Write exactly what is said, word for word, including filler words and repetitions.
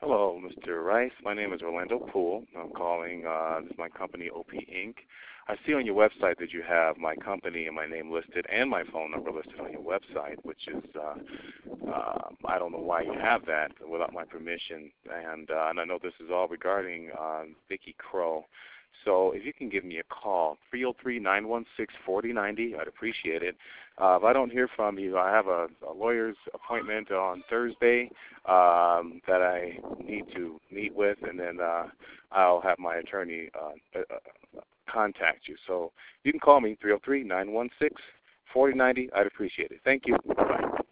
Hello, Mister Rice. My name is Orlando Poole. I'm calling, uh, this is my company, O P Incorporated. I see on your website that you have my company and my name listed and my phone number listed on your website, which is, uh, uh, I don't know why you have that without my permission. And, uh, and I know this is all regarding uh, Vicki Crow. So if you can give me a call, three oh three, nine one six, four oh nine oh, I'd appreciate it. Uh, if I don't hear from you, I have a, a lawyer's appointment on Thursday um, that I need to meet with, and then uh, I'll have my attorney uh, uh, contact you. So you can call me, three oh three, nine one six, four oh nine oh. I'd appreciate it. Thank you. Bye-bye.